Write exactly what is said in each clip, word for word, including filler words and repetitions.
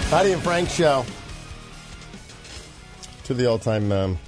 Heidi and Frank show. Two of the all-time um,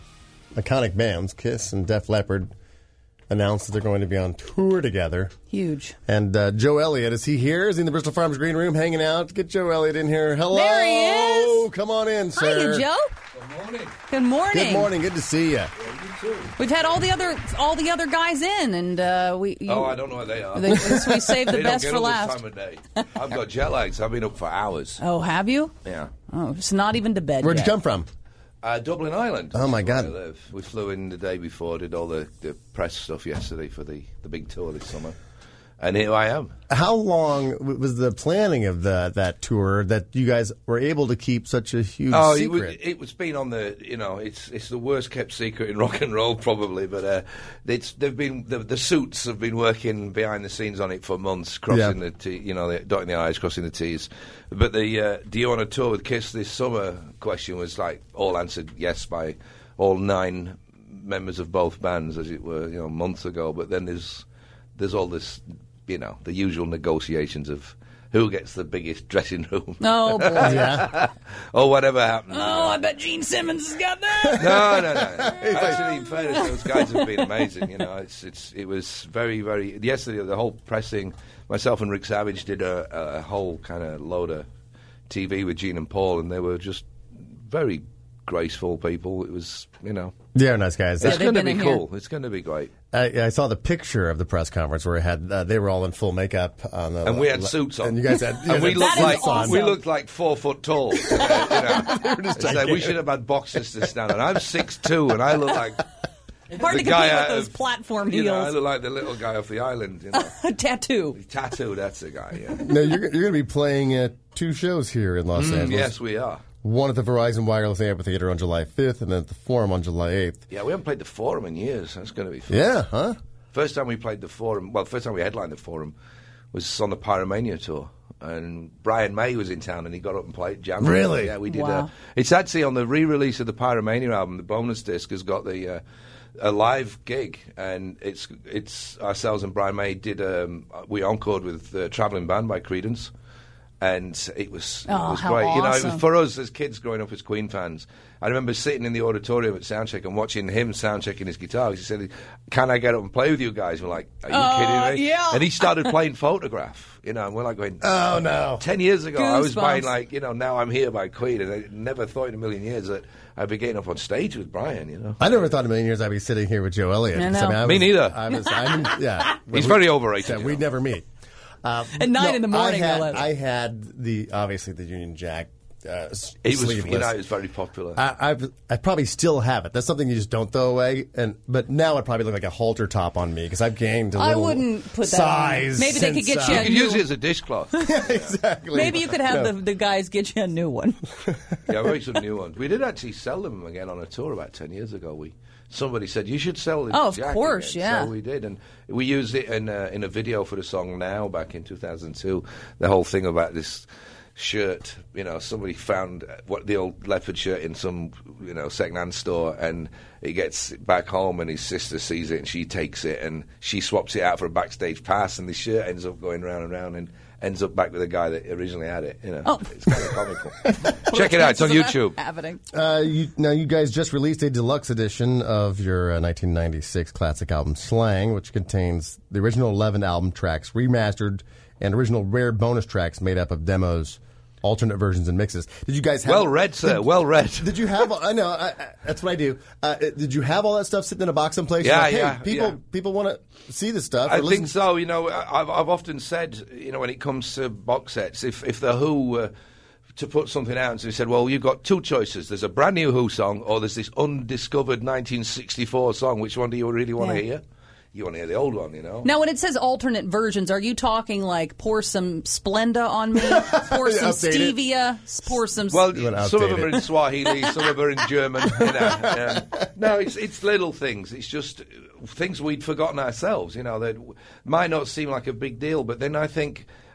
iconic bands, Kiss and Def Leppard, announced that they're going to be on tour together. Huge. And uh, Joe Elliott, is he here? Is he in the Bristol Farms Green Room hanging out? Get Joe Elliott in here. Hello. There he is. Come on in, sir. Hiya, Joe. Good morning. Good morning. Good morning. Good to see you. Yeah, you too. We've had all the other all the other guys in, and uh, we. You, Oh, I don't know where they are. They, we saved the They best don't for get up last. this time of day. I've got jet lag, so I've been up for hours. Oh, have you? Yeah. Oh, it's not even to bed Where'd yet. you come from? Uh, Dublin Island. Oh, my That's God. where I live. We flew in the day before, did all the, the press stuff yesterday for the, the big tour this summer. And here I am. How long w- was the planning of the, that tour that you guys were able to keep such a huge Oh, it was, secret? it was been on the, you know, it's it's the worst kept secret in rock and roll probably, but uh, it's they've been the, the suits have been working behind the scenes on it for months, crossing Yeah. the T, you know, the, dotting the I's, crossing the T's. But the uh, do you want to tour with Kiss this summer question was like all answered yes by all nine members of both bands, as it were, you know, months ago. But then there's there's all this, you know, the usual negotiations of who gets the biggest dressing room. Oh boy. Yeah. Or whatever happens. Oh, you know. I bet Gene Simmons has got that. No, no, no. Actually, in fairness, those guys have been amazing. You know, it's it's it was very, very. Yesterday, the whole pressing. Myself and Rick Savage did a, a whole kind of load of T V with Gene and Paul, and they were just very graceful people. It was, you know, Yeah, nice guys. Yeah, it's they've going to been be in here. cool. It's going to be great. I, I saw the picture of the press conference where it had uh, they were all in full makeup on the, And we had suits on. and you guys had, you And guys we had looked That is like suits on. awesome. we looked like four foot tall. You know, just It's like we gigantic. should have had boxes to stand on. I'm six two, and I look like Hard the to guy compete out with those of- platform you know, I heels. look like the little guy off the island. You know, Tattoo. tattoo. That's the guy. Yeah. No, you're, you're going to be playing uh, two shows here in Los Angeles. Yes, we are. One at the Verizon Wireless Amphitheater on July fifth, and then at the Forum on July eighth. Yeah, we haven't played the Forum in years. That's going to be fun. Yeah, huh? First time we played the Forum, well, first time we headlined the Forum was on the Pyromania tour. And Brian May was in town and he got up and played, jammed. Really? Yeah, we did. Wow. Uh, it's actually on the re-release of the Pyromania album, the bonus disc has got the uh, a live gig. And it's it's ourselves and Brian May did, um, we encored with uh, Travelling Band by Creedence. And it was, it Oh, was how great. You know, it awesome. was for us as kids growing up as Queen fans, I remember sitting in the auditorium at soundcheck and watching him soundchecking his guitar. He said, "Can I get up and play with you guys?" We're like, "Are you Uh, kidding me?" yeah. And he started playing Photograph. You know, and we're like going, Oh, no. Ten years ago, I was Goosebumps. buying like, you know, Now I'm Here by Queen, and I never thought in a million years that I'd be getting up on stage with Brian. You know, I never thought in a million years I'd be sitting here with Joe Elliott. I 'Cause, know. I Me was- neither. I was, I'm, yeah. he's We- very overrated. Yeah, you we'd know. never meet. Uh, At nine no, in the morning, I had, no less. I had the, obviously, the Union Jack uh, s- It was, sleeveless. you know, it was very popular. I, I've, I probably still have it. That's something you just don't throw away. And but now it'd probably look like a halter top on me because I've gained a I little wouldn't put that size. on. Maybe they could since, get you uh, a you could new- use it as a dishcloth. exactly. Maybe you could have No. the, the guys get you a new one. Yeah, we make some new ones. We did actually sell them again on a tour about ten years ago. We somebody said you should sell this. Oh, of jacket course, again. yeah. So we did, and we used it in uh, in a video for the song "Now" back in two thousand two. The whole thing about this shirt, you know, somebody found what the old leopard shirt in some, you know, second-hand store, and he gets back home, and his sister sees it, and she takes it, and she swaps it out for a backstage pass, and the shirt ends up going round and round, and ends up back with the guy that originally had it. You know, Oh. it's kind of comical. Check it out; it's on Chances of YouTube. that happening. Uh, you, now, you guys just released a deluxe edition of your uh, nineteen ninety-six classic album, Slang, which contains the original eleven album tracks, remastered, and original rare bonus tracks made up of demos, alternate versions, and mixes. Did you guys have... Well read, sir. Did, well read. did you have... I know, I, I, that's what I do. Uh, did you have all that stuff sitting in a box someplace? Yeah, like, hey, yeah, people, yeah. people want to see this stuff. I or listen- think so. You know, I've, I've often said, you know, when it comes to box sets, if if the Who were to put something out and they said, well, you've got two choices. There's a brand new Who song or there's this undiscovered nineteen sixty-four song. Which one do you really want to Yeah. hear? You want to hear the old one, you know? Now, when it says alternate versions, are you talking like pour some Splenda on me, pour some Update it. stevia, s- pour some... Well, You wanna some of update them are it. in Swahili, some of them are in German. You know. Yeah. No, it's it's little things. It's just things we'd forgotten ourselves. You know, that might not seem like a big deal, but then I think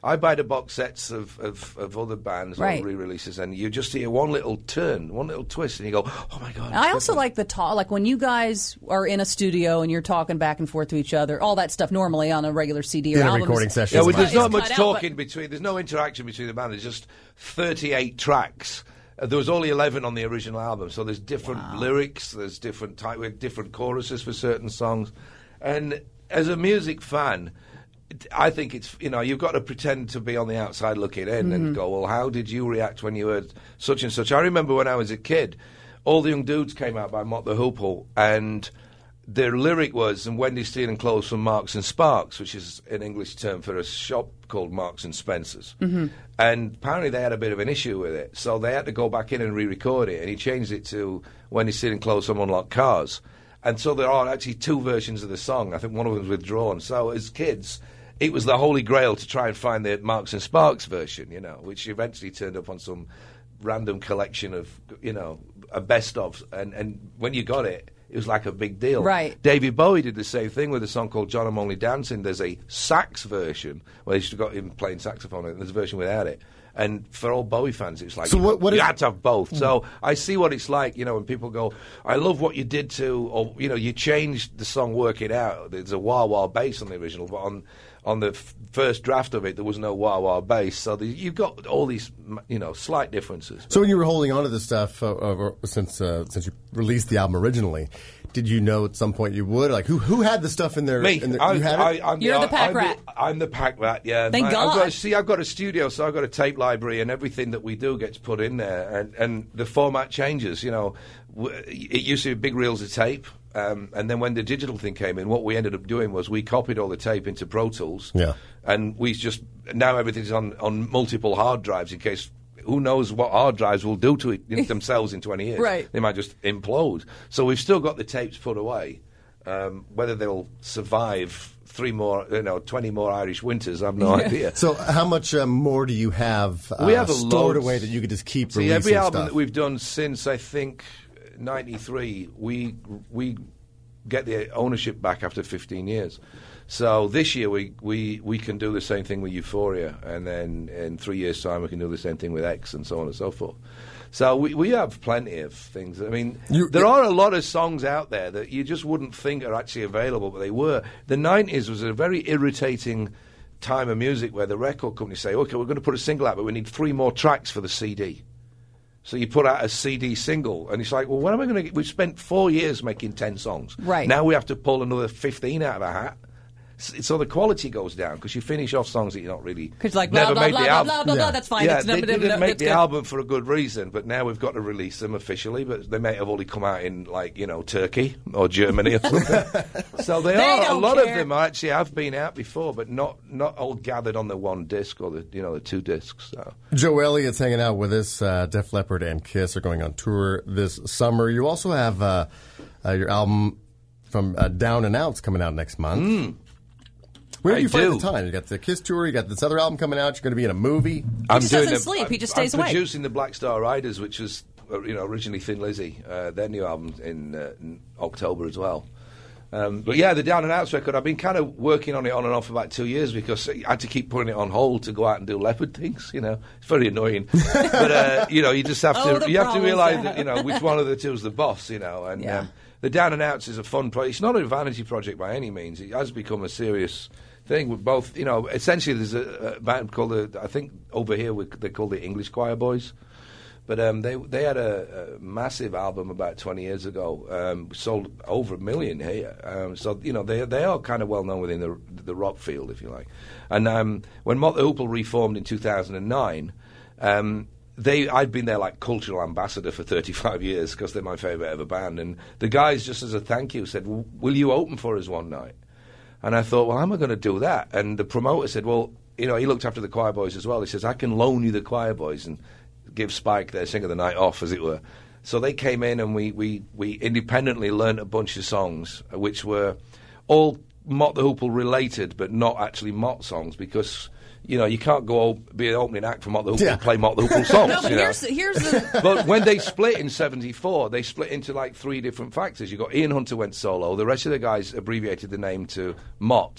I buy the box sets of, of, of other bands Right. or re-releases, and you just hear one little turn, one little twist, and you go, "Oh my god!" I also like the talk, like when you guys are in a studio and you're talking back and forth to each other, all that stuff normally on a regular C D or In a album. recording is- session. Yeah, is well, cut- there's is not much cut out, talking but- between. There's no interaction between the band. There's just thirty-eight tracks. Uh, there was only eleven on the original album, so there's different Wow. lyrics. There's different type, with different choruses for certain songs. And as a music fan, it- I think it's you know you've got to pretend to be on the outside looking in Mm-hmm. and go, well, how did you react when you heard such and such? I remember when I was a kid, All the Young Dudes came out by Mott the Hoople, and their lyric was, and Wendy's stealing clothes from Marks and Sparks, which is an English term for a shop called Marks and Spencer's. Mm-hmm. And apparently they had a bit of an issue with it, so they had to go back in and re-record it, and he changed it to Wendy's stealing clothes from Unlocked Cars. And so there are actually two versions of the song. I think one of them's withdrawn. So as kids, it was the holy grail to try and find the Marks and Sparks version, you know, which eventually turned up on some random collection of, you know, a best of. And, and when you got it, it was like a big deal. Right. David Bowie did the same thing with a song called John I'm Only Dancing. There's a sax version where they got him playing saxophone, and there's a version without it. And for all Bowie fans, it's like So you, what- what you is- had to have both. So I see what it's like, you know, when people go, I love what you did to, or, you know, you changed the song Work It Out. There's a wah-wah bass on the original, but on on the f- first draft of it, there was no wah-wah bass. So the, you've got all these, m- you know, slight differences. So when you were holding on to this stuff uh, uh, since uh, since you released the album originally, did you know at some point you would? Like, who who had the stuff in their... Me, in their, I, you had I, it? I'm You're the pack I'm rat. I'm the pack rat. Yeah. Thank I, God. I've got, see, I've got a studio, so I've got a tape library, and everything that we do gets put in there, and, and the format changes. You know, w- it used to be big reels of tape, um, and then when the digital thing came in, what we ended up doing was we copied all the tape into Pro Tools. Yeah. And we just now everything's on on multiple hard drives in case. Who knows what hard drives will do to it themselves in twenty years? Right. They might just implode. So we've still got the tapes put away. Um, whether they'll survive three more, you know, twenty more Irish winters, I've no idea. So how much uh, more do you have, uh, We have a stored loads. away that you could just keep See, releasing every album stuff? that we've done since I think ninety-three, we we get the ownership back after fifteen years. So this year we, we, we can do the same thing with Euphoria, and then in three years' time we can do the same thing with X, and so on and so forth. So we we have plenty of things. I mean, You- there are a lot of songs out there that you just wouldn't think are actually available, but they were. The nineties was a very irritating time of music where the record companies say, okay, we're going to put a single out, but we need three more tracks for the C D. So you put out a C D single, and it's like, well, when am I going to get... We've spent four years making ten songs. Right. Now we have to pull another fifteen out of a hat. S- So the quality goes down because you finish off songs that you're not really... Because like blah never blah made blah the blah, album. blah blah blah. Yeah. That's fine. Yeah, it's they never, didn't no, make it's the good. album for a good reason, but now we've got to release them officially, but they may have only come out in, like, you know, Turkey or Germany or something. So they, They are, a don't lot of care. them are actually have been out before, but not, not all gathered on the one disc or the, you know, the two discs. So. Joe Elliott's hanging out with us. Uh, Def Leppard and Kiss are going on tour this summer. You also have uh, uh, your album from uh, Down and Out's coming out next month. Where do I you find do. the time? You got the Kiss tour, you got this other album coming out, you're going to be in a movie. I'm just doing doesn't the- sleep, he I'm- just stays I'm awake. producing the Black Star Riders, which was, uh, you know, originally Thin Lizzy, uh, their new album in, uh, in October as well. Um, but yeah, the Down and Outs record, I've been kind of working on it on and off for about two years because I had to keep putting it on hold to go out and do Leopard things. You know, it's very annoying. but uh, you know, you just have Oh, to the you have to problems realise there. that you know which one of the two is the boss. You know, and Yeah. um, the Down and Outs is a fun project. It's not a vanity project by any means. It has become a serious thing with both. You know, essentially there's a, a band called the, I think over here we, they're called the English Choir Boys. But um, they they had a, a massive album about twenty years ago, um, sold over a million here. Um, so you know they they are kind of well known within the the rock field, if you like. And um, when Mott the Hoople reformed in two thousand nine, um, they I'd been their like cultural ambassador for thirty-five years because they're my favourite ever band. And the guys, just as a thank you, said, well, "Will you open for us one night?" And I thought, well, how am I going to do that? And the promoter said, well, you know, he looked after the Choir Boys as well. He says, I can loan you the Choir Boys and give Spike their Sing of the Night off, as it were. So they came in and we, we, we independently learnt a bunch of songs, uh, which were all Mott the Hoople related, but not actually Mott songs, because, you know, you can't go o- be an opening act for Mott the Hoople Yeah. and play Mott the Hoople songs. No, but you know. here's here's the But when they split in seventy-four, they split into like three different factors. You got Ian Hunter went solo. The rest of the guys abbreviated the name to Mott.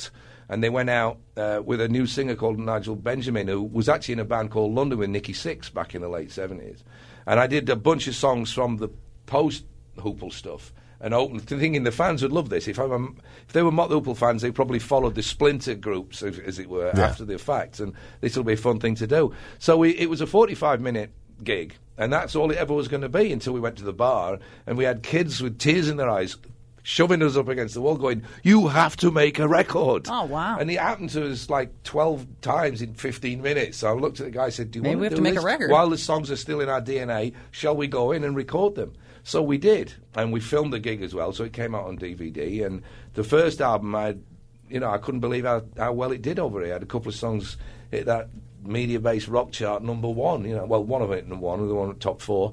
and they went out uh, with a new singer called Nigel Benjamin, who was actually in a band called London with Nicky Six back in the late seventies. And I did a bunch of songs from the post-Hoople stuff. And open, thinking the fans would love this. If, I'm a, if they were Mott the Hoople fans, they probably followed the splinter groups, as, as it were, yeah. after the fact. And this will be a fun thing to do. So we, it was a forty-five minute gig, and that's all it ever was going to be until we went to the bar, and we had kids with tears in their eyes shoving us up against the wall going, you have to make a record. Oh, wow. And it happened to us like twelve times in fifteen minutes. So I looked at the guy and said, do you Maybe want we to have do to make this? a record. While the songs are still in our D N A, shall we go in and record them? So we did, and we filmed the gig as well, so it came out on D V D. And the first album, I, you know, I couldn't believe how, how well it did over here. I had a couple of songs hit that media-based rock chart number one, you know, well, one of it number one, the one at top four.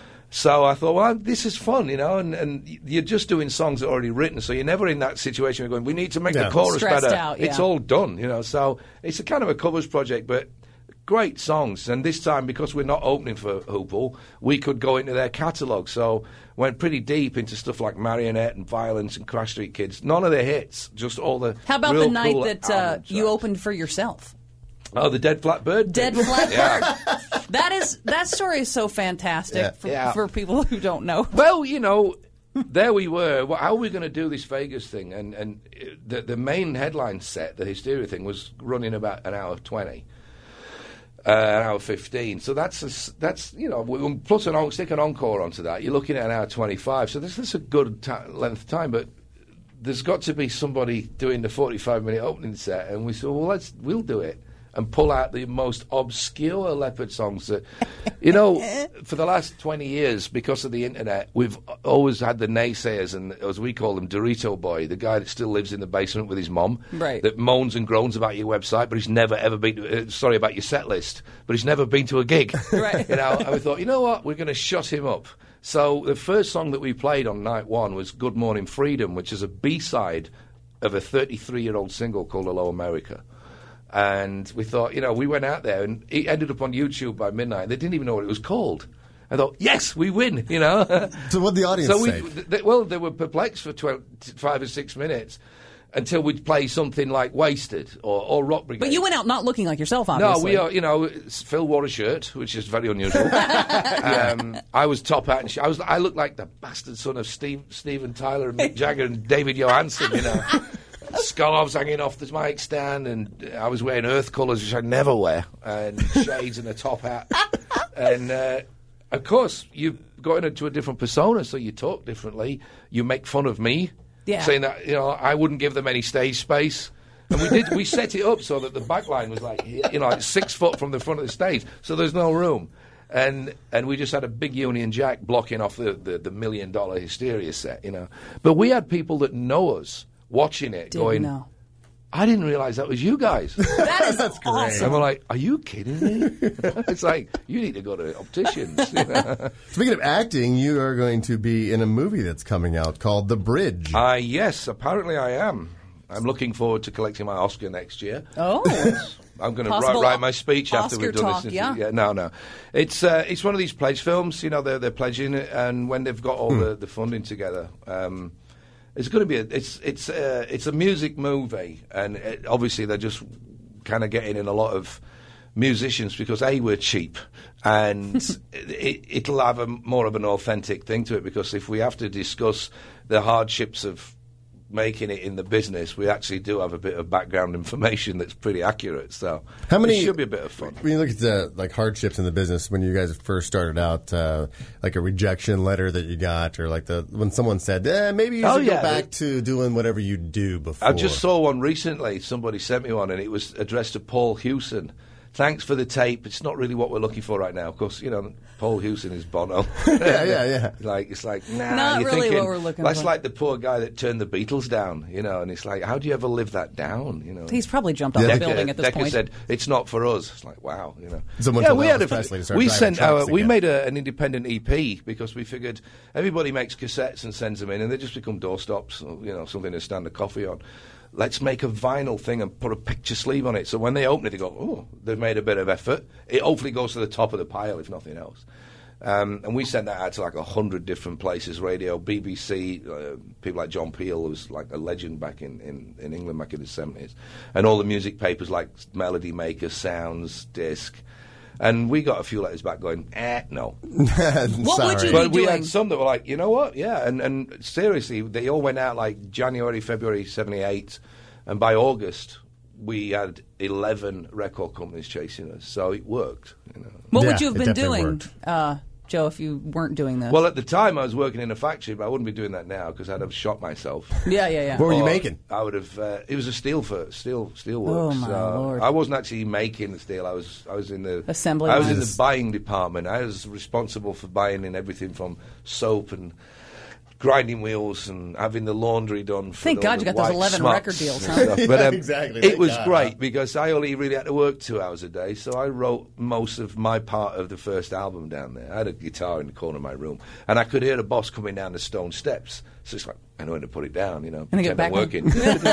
So I thought, well, this is fun, you know, and, and you're just doing songs that are already written, so you're never in that situation where you're going, we need to make Yeah. the chorus Stressed better. out, It's yeah. all done, you know, so it's a kind of a covers project, but great songs. And this time, because we're not opening for Hoople, we could go into their catalogue, so went pretty deep into stuff like Marionette and Violence and Crash Street Kids. None of their hits, just all the How about real the night cool that uh, album you tracks. opened for yourself? Oh, the Dead Flat Bird? Dead thing. Flat Yeah. That is that story is so fantastic Yeah. for, Yeah. for people who don't know. Well, you know, there we were. Well, how are we going to do this Vegas thing? And and uh, the the main headline set, the Hysteria thing, was running about an hour twenty, uh, an hour fifteen. So that's a s that's you know, we- plus an on, stick an encore onto that. You're looking at an hour twenty-five. So this, this is a good ta length of time, but. There's got to be somebody doing the forty-five minute opening set, and we said, well, let's we'll do it and pull out the most obscure Leopard songs that, you know, for the last twenty years, because of the internet, we've always had the naysayers, and as we call them, Dorito Boy, the guy that still lives in the basement with his mom, Right. that moans and groans about your website, but he's never ever been to, uh, sorry about your set list, but he's never been to a gig. Right. You know, and we thought, you know what, we're going to shut him up. So the first song that we played on night one was Good Morning Freedom, which is a B-side of a thirty-three-year-old single called Hello America. And we thought, you know, we went out there, and it ended up on YouTube by midnight. They didn't even know what it was called. I thought, yes, we win, you know. So what did the audience so we, say? th th well, they were perplexed for twelve, five or six minutes until we'd play something like Wasted or, or Rock Brigade. But you went out not looking like yourself, No, obviously. we are, you know, it's- Phil wore a shirt, which is very unusual. um, I was top hat and sh I was, I looked like the bastard son of Steve, Steven Tyler and Mick Jagger and David Johansen, you know. Scarves hanging off the mic stand, and I was wearing earth colours, which I never wear, and shades and a top hat. And, uh, of course, you've got into a different persona, so you talk differently. You make fun of me, Yeah. saying that, you know, I wouldn't give them any stage space. And we did. We set it up so that the back line was like, you know, like six foot from the front of the stage, so there's no room. And and we just had a big Union Jack blocking off the, the, the million dollar Hysteria set, you know. But we had people that know us watching it, Didn't going, know. I didn't realize that was you guys. That is That's great. awesome. And we're like, are you kidding me? It's like, you need to go to opticians. You know? Speaking of acting, you are going to be in a movie that's coming out called The Bridge. Uh, yes, apparently I am. I'm looking forward to collecting my Oscar next year. Oh. I'm going to write, Possible write my speech after Oscar we've done talk, this. yeah. yeah. No, no. It's uh, it's one of these pledge films. You know, they're they're pledging it, and when they've got all Hmm. the, the funding together, um, it's going to be a, it's it's uh, it's a music movie, and it, obviously they're just kind of getting in a lot of musicians because A, we're cheap, and it, it'll have a more of an authentic thing to it, because if we have to discuss the hardships of making it in the business, we actually do have a bit of background information that's pretty accurate. So How many- it should be a bit of fun. When you look at the like hardships in the business, when you guys first started out, uh, like a rejection letter that you got, or like the when someone said, eh, maybe you Oh, should yeah, go back it- to doing whatever you do before. I just saw one recently. Somebody sent me one, and it was addressed to Paul Hewson. Thanks for the tape. It's not really what we're looking for right now. Of course, you know, Paul Hewson is Bono. yeah, yeah, yeah. Like, it's like, nah. Not you're really thinking, what we're looking That's for. like the poor guy that turned the Beatles down, you know, and it's like, how do you ever live that down, you know? He's probably jumped off Yeah, the Decca- building at this Decca point. said, it's not for us. It's like, wow, you know. Someone yeah, told we Elvis had a, Presley to start we driving sent trucks our, we again. made a, an independent E P because we figured everybody makes cassettes and sends them in, and they just become doorstops, or, you know, something to stand a coffee on. Let's make a vinyl thing and put a picture sleeve on it. So when they open it, they go, oh, they've made a bit of effort. It hopefully goes to the top of the pile, if nothing else. Um, and we sent that out to like a hundred different places, radio, B B C, uh, people like John Peel, who was like a legend back in, in, in England back in the seventies, and all the music papers like Melody Maker, Sounds, Disc. And we got a few letters back going, eh, no. What would you be But we doing? had some that were like, you know what, yeah. And, and seriously, they all went out like January, February, seventy-eight, and by August, we had eleven record companies chasing us, so it worked. You know. What Yeah, would you have it been definitely doing, worked. uh, Joe, if you weren't doing this? Well, at the time, I was working in a factory, but I wouldn't be doing that now because I'd have shot myself. yeah, yeah, yeah. What were you Or making? I would have. Uh, it was a steel for steel steel works. Oh, my uh, Lord. I wasn't actually making the steel. I was. I was in the Assembly I was in lines. the buying department. I was responsible for buying in everything from soap and grinding wheels and having the laundry done. For Thank the, God you the got those white eleven smocks record deals, and huh? stuff. But, um, Exactly, It thank was God, great huh? because I only really had to work two hours a day, so I wrote most of my part of the first album down there. I had a guitar in the corner of my room, and I could hear the boss coming down the stone steps. So it's like, I know when to put it down, you know. And then get pretend I'm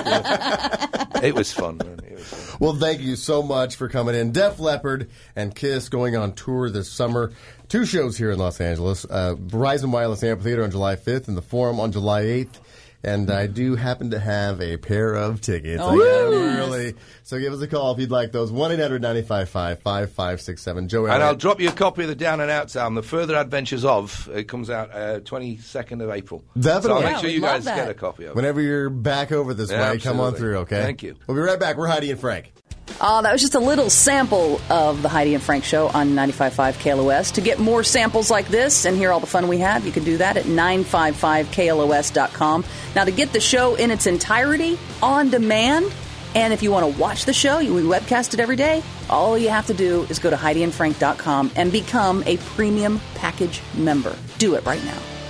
back working. It was fun, man. It was fun. Well, thank you so much for coming in. Def Leppard and Kiss going on tour this summer. Two shows here in Los Angeles. Uh, Verizon Wireless Amphitheater on July fifth and the Forum on July eighth. And I do happen to have a pair of tickets. Oh, I got them nice. early. So give us a call if you'd like those. one eight hundred nine five five five five six seven. Joe And Elliott. I'll drop you a copy of the Down and Outs album, The Further Adventures of. It comes out uh, twenty-second of April. Definitely. So I'll Yeah, make sure we'd you love guys that. get a copy of it. Whenever you're back over this Yeah, way, come on absolutely. through, okay? Thank you. We'll be right back. We're Heidi and Frank. Uh, that was just a little sample of the Heidi and Frank Show on ninety-five point five K L O S. To get more samples like this and hear all the fun we had, you can do that at nine five five K L O S dot com. Now, to get the show in its entirety, on demand, and if you want to watch the show, you we webcast it every day, all you have to do is go to Heidi and Frank dot com and become a premium package member. Do it right now.